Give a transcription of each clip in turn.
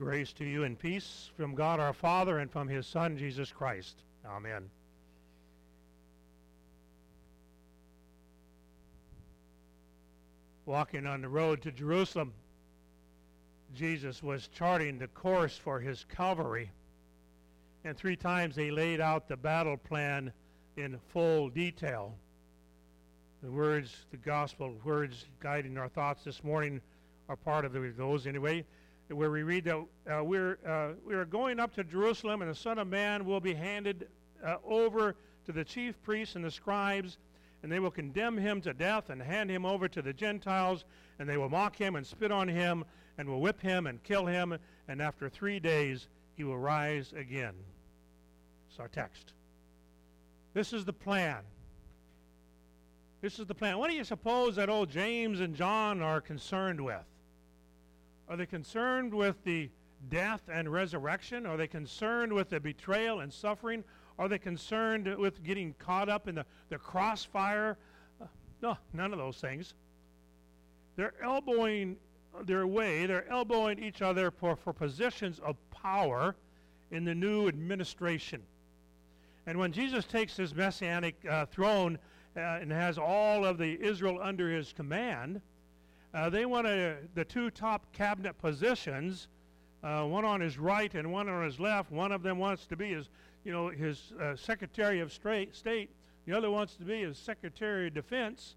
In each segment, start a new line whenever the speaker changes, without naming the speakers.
Grace to you and peace from God our Father and from His Son, Jesus Christ. Amen. Walking on the road to Jerusalem, Jesus was charting the course for His Calvary. And 3 times He laid out the battle plan in full detail. The words, the gospel words guiding our thoughts this morning are part of those anyway, where we read that we are going up to Jerusalem, and the Son of Man will be handed over to the chief priests and the scribes, and they will condemn him to death and hand him over to the Gentiles, and they will mock him and spit on him and will whip him and kill him, and after 3 days he will rise again. It's our text. This is the plan. This is the plan. What do you suppose that old James and John are concerned with? Are they concerned with the death and resurrection? Are they concerned with the betrayal and suffering? Are they concerned with getting caught up in the crossfire? No, none of those things. They're elbowing their way. They're elbowing each other for positions of power in the new administration. And when Jesus takes his messianic throne and has all of the Israel under his command, they want the 2 top cabinet positions, one on his right and one on his left. One of them wants to be his Secretary of State. The other wants to be his Secretary of Defense.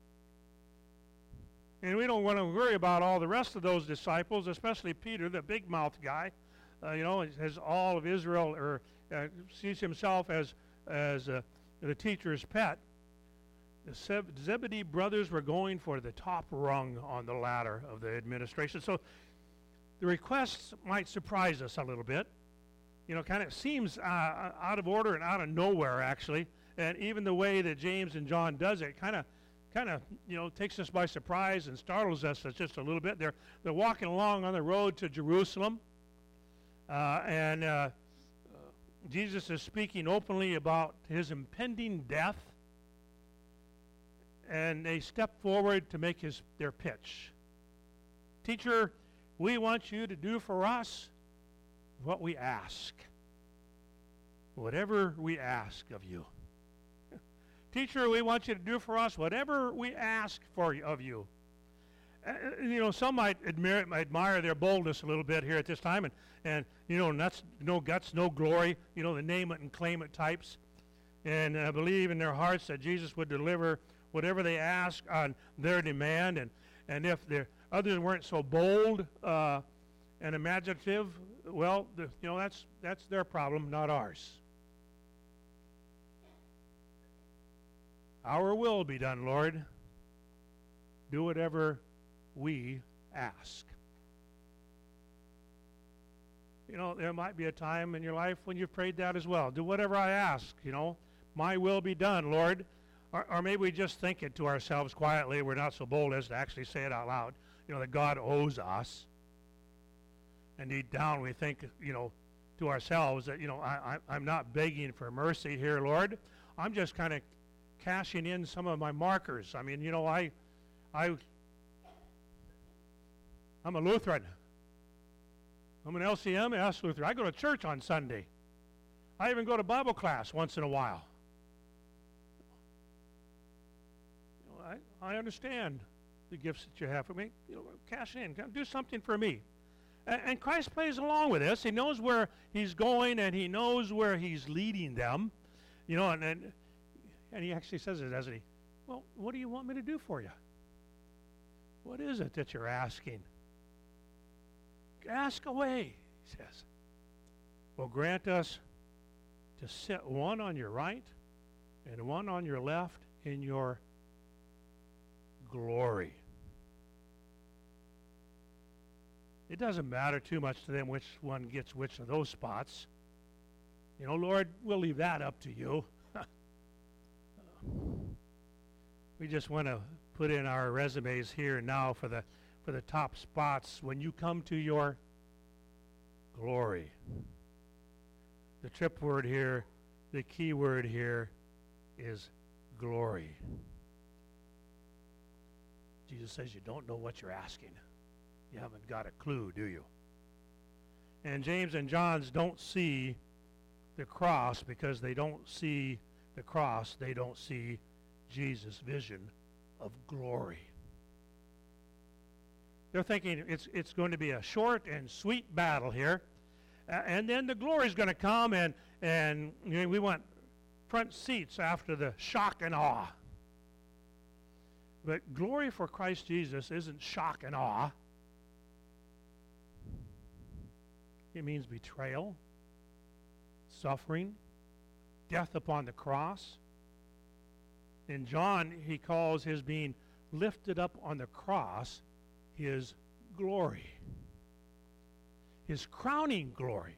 And we don't want to worry about all the rest of those disciples, especially Peter, the big-mouthed guy. Has all of Israel, or sees himself as the teacher's pet. The Zebedee brothers were going for the top rung on the ladder of the administration. So the requests might surprise us a little bit. Kind of seems out of order and out of nowhere, actually. And even the way that James and John does it kind of takes us by surprise and startles us just a little bit. They're walking along on the road to Jerusalem, and Jesus is speaking openly about his impending death. And they step forward to make their pitch. Teacher, we want you to do for us what we ask. Whatever we ask of you. Teacher, we want you to do for us whatever we ask of you. Some might admire their boldness a little bit here at this time, and that's no guts, no glory, the name it and claim it types, and believe in their hearts that Jesus would deliver whatever they ask on their demand, and if the others weren't so bold and imaginative, well, that's their problem, not ours. Our will be done, Lord. Do whatever we ask. There might be a time in your life when you've prayed that as well. Do whatever I ask, my will be done, Lord. Or maybe we just think it to ourselves quietly. We're not so bold as to actually say it out loud, that God owes us. And deep down we think, to ourselves that, I'm not begging for mercy here, Lord. I'm just kind of cashing in some of my markers. I mean, I'm a Lutheran. I'm an LCMS Lutheran. I go to church on Sunday. I even go to Bible class once in a while. I understand the gifts that you have for me. Cash in. Do something for me. And Christ plays along with this. He knows where he's going, and he knows where he's leading them. And he actually says it, doesn't he? Well, what do you want me to do for you? What is it that you're asking? Ask away, he says. Well, grant us to sit one on your right and one on your left in your glory. It doesn't matter too much to them which one gets which of those spots. Lord, we'll leave that up to you. We just want to put in our resumes here and now for the top spots when you come to your glory. The trip word here, the key word here is glory. Jesus says you don't know what you're asking. You haven't got a clue, do you? And James and John's don't see the cross because they don't see the cross. They don't see Jesus' vision of glory. They're thinking it's going to be a short and sweet battle here. And then the glory is going to come, and you know, we want front seats after the shock and awe. But glory for Christ Jesus isn't shock and awe. It means betrayal, suffering, death upon the cross. In John, he calls his being lifted up on the cross his glory, his crowning glory.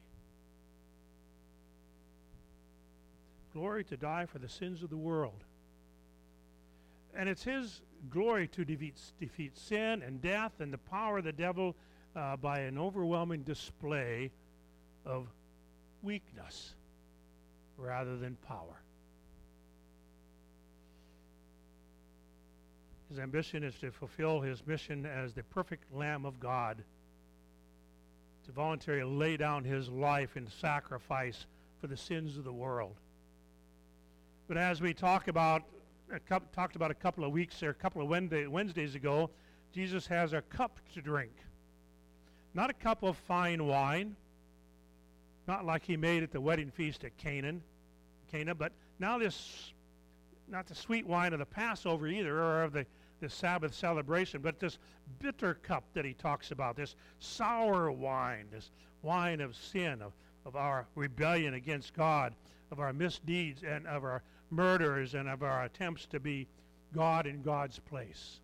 Glory to die for the sins of the world. And it's his glory to defeat sin and death and the power of the devil by an overwhelming display of weakness rather than power. His ambition is to fulfill his mission as the perfect Lamb of God, to voluntarily lay down his life in sacrifice for the sins of the world. But as we talked about a couple of weeks or a couple of Wednesdays ago, Jesus has a cup to drink. Not a cup of fine wine, not like he made at the wedding feast at Cana, but now this, not the sweet wine of the Passover either, or of the Sabbath celebration, but this bitter cup that he talks about, this sour wine, this wine of sin, of our rebellion against God, of our misdeeds and of our murders and of our attempts to be God in God's place.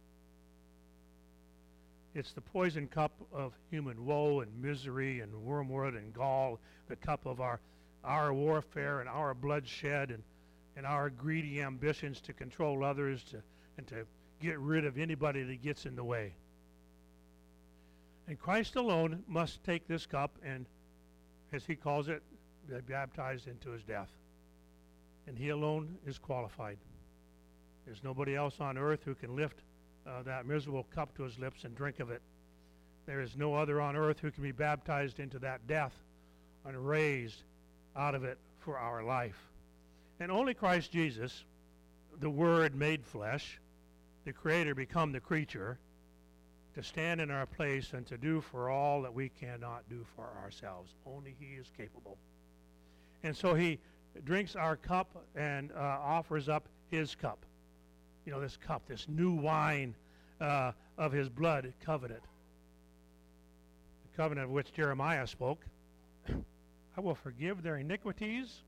It's the poison cup of human woe and misery and wormwood and gall, the cup of our warfare and our bloodshed and our greedy ambitions to control others and to get rid of anybody that gets in the way. And Christ alone must take this cup and, as he calls it, be baptized into his death. And he alone is qualified. There's nobody else on earth who can lift that miserable cup to his lips and drink of it. There is no other on earth who can be baptized into that death and raised out of it for our life. And only Christ Jesus, the Word made flesh, the Creator become the creature, to stand in our place and to do for all that we cannot do for ourselves. Only he is capable. And so he drinks our cup and offers up his cup. You know, this cup, this new wine of his blood covenant. The covenant of which Jeremiah spoke. I will forgive their iniquities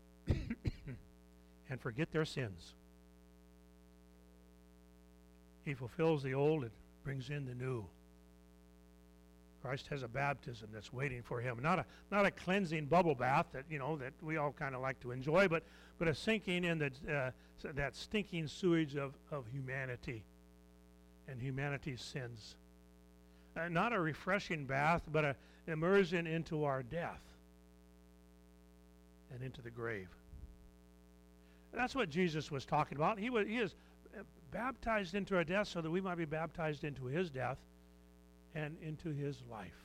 and forget their sins. He fulfills the old and brings in the new. Christ has a baptism that's waiting for him. Not a cleansing bubble bath that we all kind of like to enjoy, but a sinking in that stinking sewage of humanity and humanity's sins. Not a refreshing bath, but an immersion into our death and into the grave. That's what Jesus was talking about. He is baptized into our death so that we might be baptized into his death and into his life.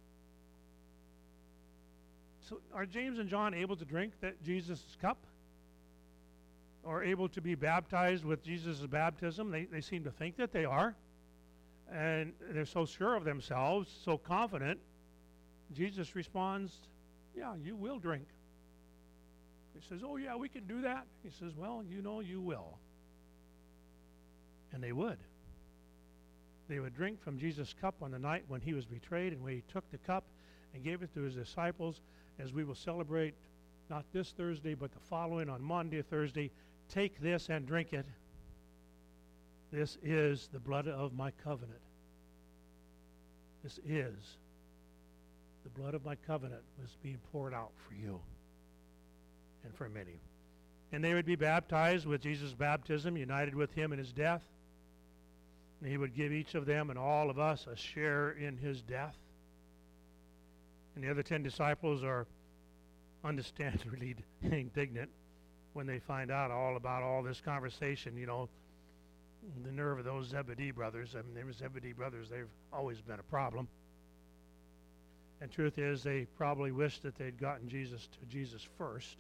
So are James and John able to drink Jesus' cup? Or able to be baptized with Jesus' baptism? They seem to think that they are. And they're so sure of themselves, so confident. Jesus responds, yeah, you will drink. He says, oh yeah, we can do that. He says, well, you will. And they would. They would drink from Jesus' cup on the night when he was betrayed, and when he took the cup and gave it to his disciples, as we will celebrate not this Thursday, but the following on Monday, Thursday. Take this and drink it. This is the blood of my covenant. This is the blood of my covenant was being poured out for you and for many. And they would be baptized with Jesus' baptism, united with him in his death. And he would give each of them and all of us a share in his death. And the other 10 disciples are understandably indignant when they find out all about all this conversation, the nerve of those Zebedee brothers. I mean, they were Zebedee brothers. They've always been a problem. And truth is, they probably wished that they'd gotten Jesus first.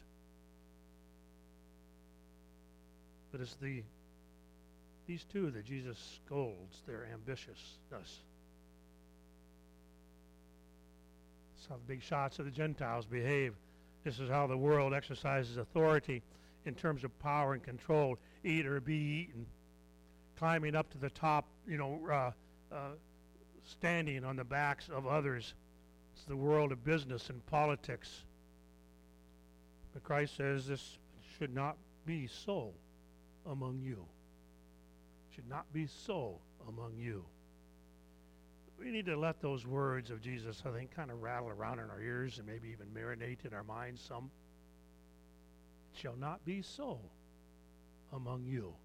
But it's these two that Jesus scolds. They're ambitiousness. This is how the big shots of the Gentiles behave. This is how the world exercises authority in terms of power and control. Eat or be eaten. Climbing up to the top, standing on the backs of others. It's the world of business and politics. But Christ says this should not be so among you. Should not be so among you. We need to let those words of Jesus, I think, kind of rattle around in our ears and maybe even marinate in our minds some. It shall not be so among you.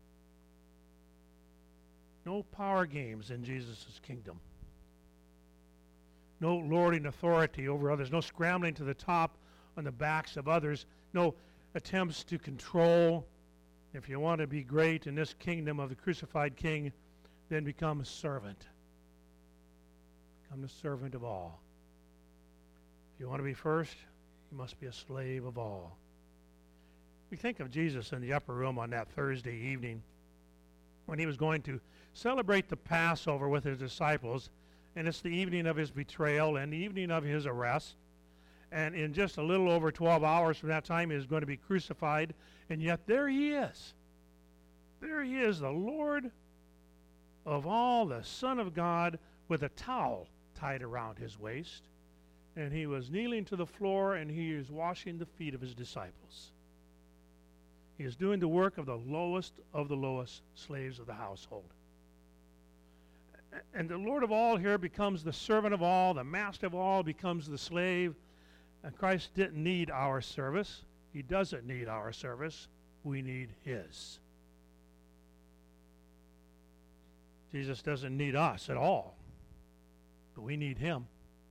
No power games in Jesus' kingdom. No lording authority over others. No scrambling to the top on the backs of others. No attempts to control. If you want to be great in this kingdom of the crucified King, then become a servant. Become the servant of all. If you want to be first, you must be a slave of all. We think of Jesus in the upper room on that Thursday evening when he was going to celebrate the Passover with his disciples, and it's the evening of his betrayal and the evening of his arrest. And in just a little over 12 hours from that time, he is going to be crucified. And yet there he is. There he is, the Lord of all, the Son of God, with a towel tied around his waist. And he was kneeling to the floor, and he is washing the feet of his disciples. He is doing the work of the lowest slaves of the household. And the Lord of all here becomes the servant of all, the master of all becomes the slave. And Christ didn't need our service. He doesn't need our service. We need his. Jesus doesn't need us at all, but we need him.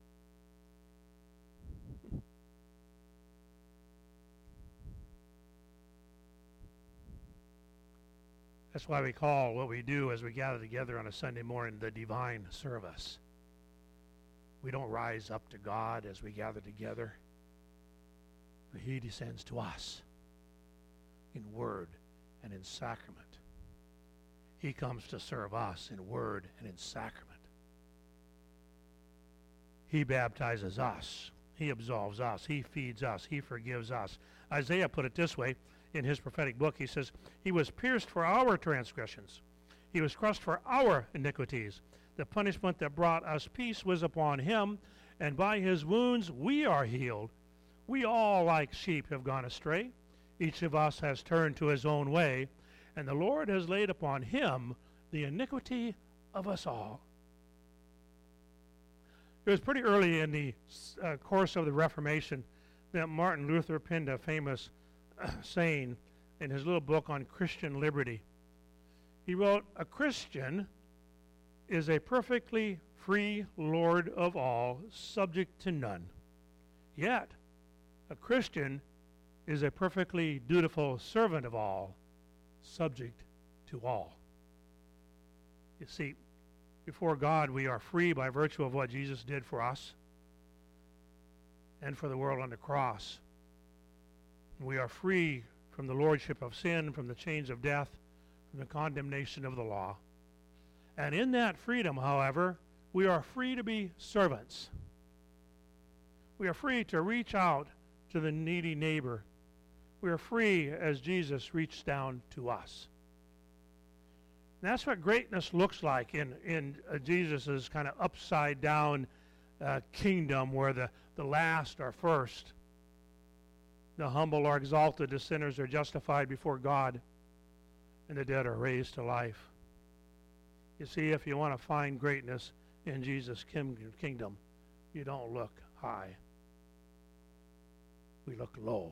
That's why we call what we do as we gather together on a Sunday morning the divine service. We don't rise up to God as we gather together, but he descends to us in word and in sacrament. He comes to serve us in word and in sacrament. He baptizes us. He absolves us. He feeds us. He forgives us. Isaiah put it this way in his prophetic book. He says, he was pierced for our transgressions. He was crushed for our iniquities. The punishment that brought us peace was upon him, and by his wounds we are healed. We all, like sheep, have gone astray. Each of us has turned to his own way, and the Lord has laid upon him the iniquity of us all. It was pretty early in the course of the Reformation that Martin Luther penned a famous saying in his little book on Christian liberty. He wrote, "A Christian is a perfectly free Lord of all, subject to none. Yet, a Christian is a perfectly dutiful servant of all, subject to all." You see, before God, we are free by virtue of what Jesus did for us and for the world on the cross. We are free from the lordship of sin, from the chains of death, from the condemnation of the law. And in that freedom, however, we are free to be servants. We are free to reach out to the needy neighbor. We are free as Jesus reached down to us. And that's what greatness looks like in Jesus' kind of upside down kingdom, where the last are first. The humble are exalted, the sinners are justified before God, and the dead are raised to life. You see, if you want to find greatness in Jesus' kingdom, you don't look high. We look low.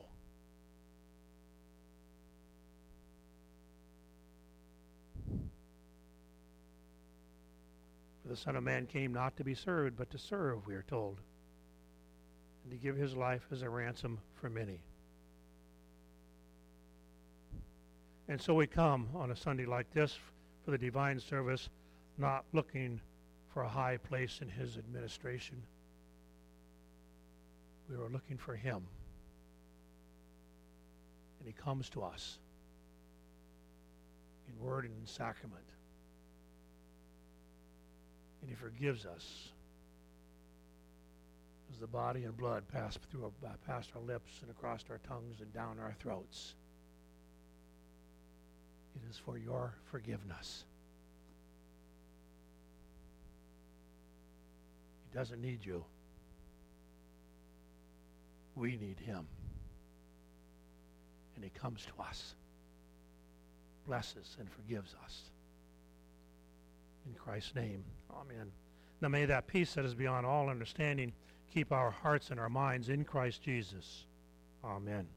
For the Son of Man came not to be served, but to serve, we are told, and to give his life as a ransom for many. And so we come on a Sunday like this for the divine service, not looking for a high place in his administration, We were looking for him. And he comes to us in word and in sacrament. And he forgives us as the body and blood pass past our lips and across our tongues and down our throats. It is for your forgiveness. He doesn't need you. We need him. And he comes to us, blesses and forgives us. In Christ's name, amen. Now may that peace that is beyond all understanding keep our hearts and our minds in Christ Jesus. Amen.